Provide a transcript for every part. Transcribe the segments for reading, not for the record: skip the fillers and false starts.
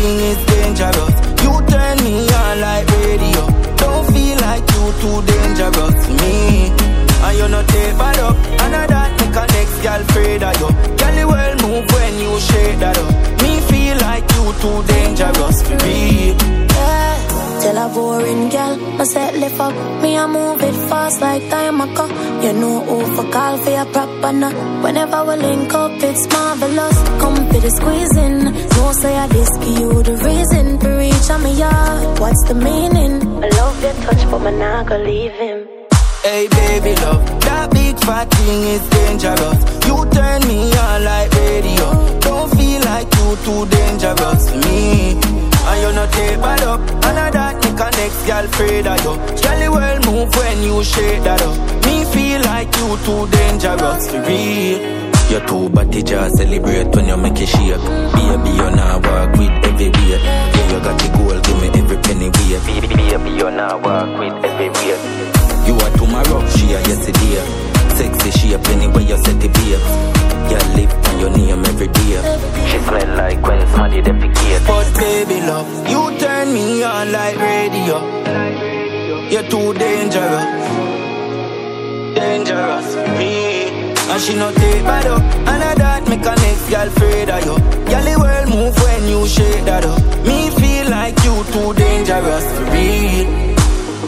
thing is dangerous. You turn me on like radio. Don't feel like you too dangerous to me. And you not take bad up. And that make a next girl afraid of you. Girl, you well move when you shake that up. Me feel like you too dangerous to be. Tell a boring girl, my set lift up. Me I move it fast like time I go. You know who for call for your proper now. Whenever we link up, it's marvelous. Come for the squeezing. No say I disc you the reason to reach on me yard. What's the meaning? I love your touch, but me not gonna leave him. Hey baby love, that big fat thing is dangerous. You turn me on like radio. Don't feel like you too dangerous to me. And you not take bad up. And that make a next girl afraid of you. Girl, you well move when you shake that up. Me feel like you too dangerous to real. You're too body just celebrate when you make it shake. Baby, you not walk with every weight. Yeah, you got the goal, give me every penny weight. Baby, you not walk with every weight. You are tomorrow, she are yesterday. Sexy, she a penny where you set the babes. You live on your name every day. She smell like when somebody defecate. But baby love, you turn me on like radio. You're too dangerous. Dangerous me. And she not take bad up. And that make a next girl afraid of you. Girl, the world move when you shake that up. Me feel like you too dangerous to real.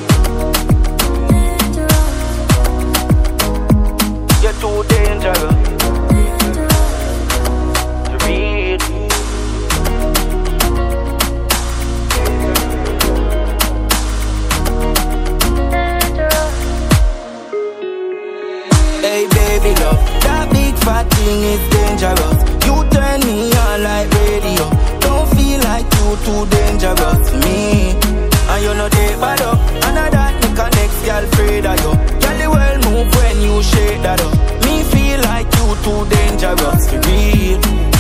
You're too dangerous to read. Hey baby love, that big fat thing is dangerous. You turn me on like radio. Don't feel like you too dangerous to me. And you not take bad up. And that make a next girl afraid of you. Girl, you well move when you shake that up. Me feel like you too dangerous to real.